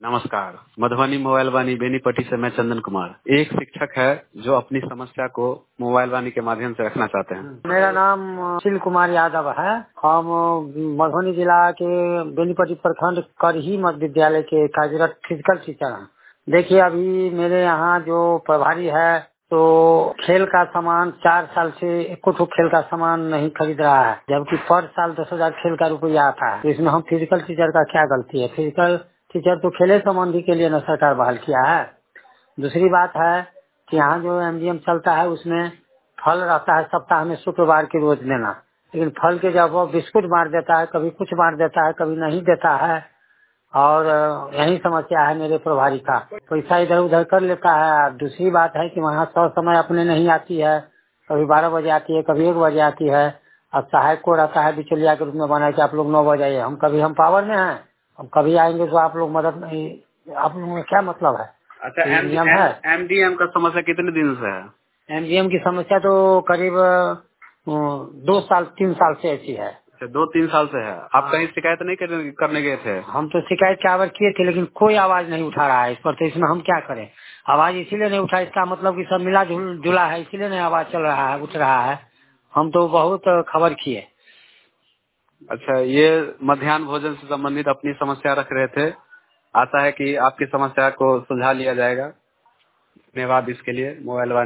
नमस्कार। मधुबनी मोबाइल वाणी बेनीपट्टी से मैं चंदन कुमार एक शिक्षक है जो अपनी समस्या को मोबाइल वाणी के माध्यम से रखना चाहते हैं। मेरा नाम सुशील कुमार यादव है। हम मधुबनी जिला के बेनीपट्टी प्रखंड करही मध्य विद्यालय के कार्यरत फिजिकल टीचर हैं। देखिए, अभी मेरे यहाँ जो प्रभारी है तो खेल का सामान 4 साल से एक तो खेल का सामान नहीं खरीद रहा है, जबकि पर साल 10,000 खेल का रुपया आता है। तो इसमें हम फिजिकल टीचर का क्या गलती है? फिजिकल टीचर तो खेले संबंधी के लिए न सरकार बहाल किया है। दूसरी बात है कि यहाँ जो एमडीएम चलता है उसमें फल रहता है सप्ताह में शुक्रवार के रोज देना, लेकिन फल के जगह वो बिस्कुट मार देता है, कभी कुछ मार देता है, कभी नहीं देता है। और यही समस्या है मेरे प्रभारी का, पैसा इधर उधर कर लेता है। दूसरी बात है कि वहाँ समय अपने नहीं आती है, कभी 12 बजे आती है, कभी 1 बजे आती है। अब सहायक को रहता है बिचौलिया के रूप में बना के आप लोग 9 बजे आइए। हम पावर में हैं, हम कभी आएंगे तो आप लोग मदद नहीं, आप लोगों में क्या मतलब है? अच्छा, नियम है। एमडीएम का समस्या कितने दिन से है? एमडीएम की समस्या तो करीब 2 साल 3 साल से ऐसी है। अच्छा, 2-3 साल से है। आप कहीं शिकायत नहीं करने गए थे? हम तो शिकायत के आवर किए थे, लेकिन कोई आवाज नहीं उठा रहा है इस पर। तो इसमें हम क्या करें? आवाज इसीलिए नहीं उठा, इसका मतलब कि सब मिला जुला है, इसीलिए नहीं आवाज चल रहा है, उठ रहा है। हम तो बहुत खबर किए। अच्छा, ये मध्याह्न भोजन से संबंधित अपनी समस्या रख रहे थे। आशा है कि आपकी समस्या को सुलझा लिया जाएगा। धन्यवाद इसके लिए मोबाइल वाणी